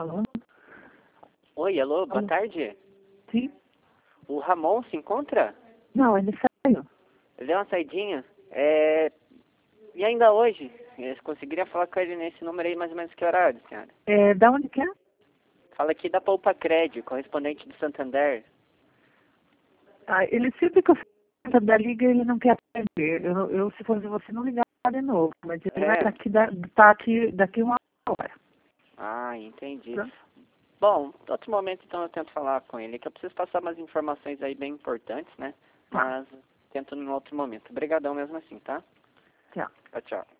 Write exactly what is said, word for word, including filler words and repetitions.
Alô? Oi, alô, boa Alô? tarde. Sim? O Ramon se encontra? Não, ele saiu. Ele deu uma saidinha. É... E ainda hoje? Você conseguiria falar com ele nesse número aí mais ou menos que horário, senhora? É, da onde que é? Fala aqui da Poupa Cred, correspondente do Santander. Ah, ele sempre que eu falo da liga, ele não quer atender. Eu, eu, se fosse você, não ligar de novo. Mas ele vai É. estar aqui, da, tá aqui daqui uma hora. Ah, entendi. Tá? Bom, outro momento então eu tento falar com ele, que eu preciso passar umas informações aí bem importantes, né? Tá. Mas tento em outro momento. Obrigadão mesmo assim, tá? Tchau. Tchau, tchau.